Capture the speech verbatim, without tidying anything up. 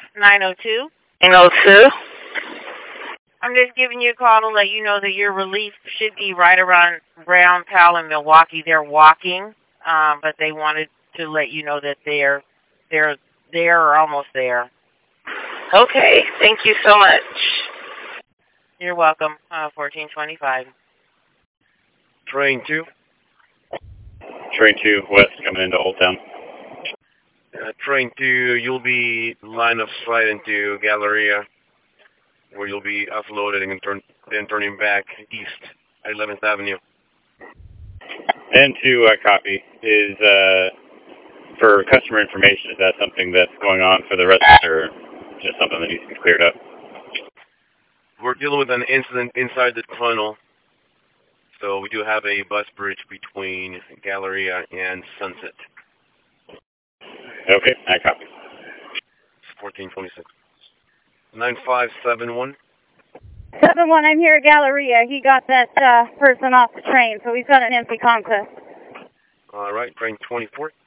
nine oh two. nine oh two. I'm just giving you a call to let you know that your relief should be right around Brown, Powell, and Milwaukee. They're walking, um, but they wanted to let you know that they're they're there or almost there. Okay, thank you so much. You're welcome. Uh, fourteen twenty-five. Train two. Train two west coming into Old Town. Uh, train two, you'll be line of sight into Galleria, where you'll be offloading and turn, then turning back east at eleventh Avenue. And to uh, copy is uh, for customer information. Is that something that's going on for the residents, or just something that needs to be cleared up? We're dealing with an incident inside the tunnel, so we do have a bus bridge between Galleria and Sunset. Okay, I copy. fourteen twenty-six. nine five seven one. seven one, I'm here at Galleria. He got that uh, person off the train, so he's got an empty conquest. All right, train twenty-four.